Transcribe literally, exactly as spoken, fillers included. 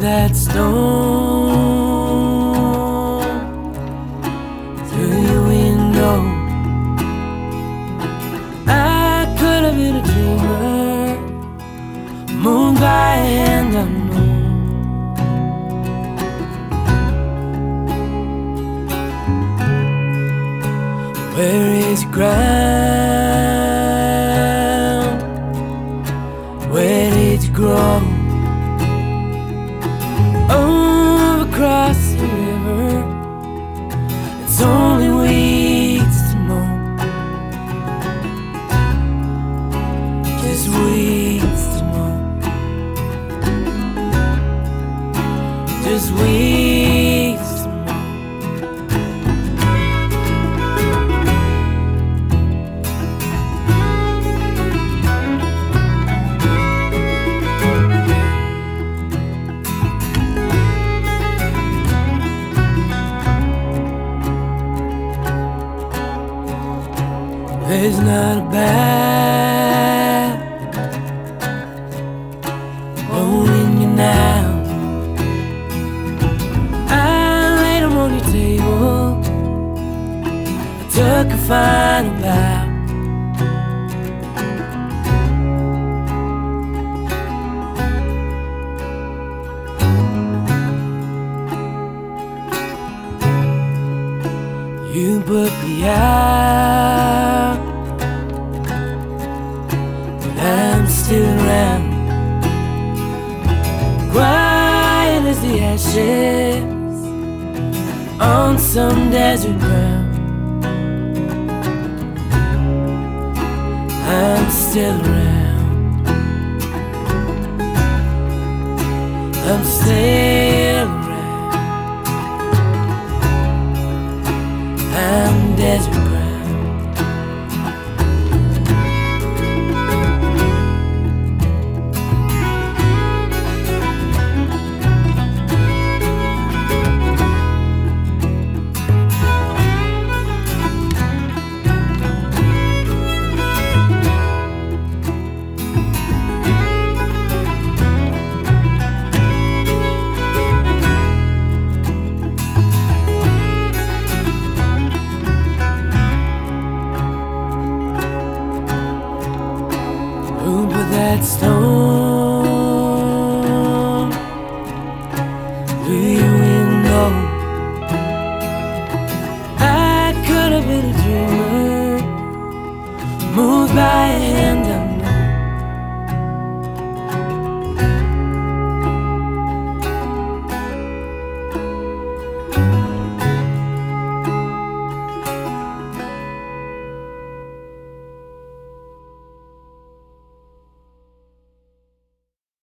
that stone through your window. I could have been a dreamer, moved by a hand unknown. Where is ground? Where did you grow? Over across the river, it's only weeds to mow. Just weeds to mow. Just weeds to mow. There's not a bad bone in you now. I laid them on your table, I took a final bow. You put me out, I'm still around, quiet as the ashes on some desert ground. I'm still around, I'm still around, I'm desert ground. Who put that stone through your window? I could have been a dreamer, moved by a hand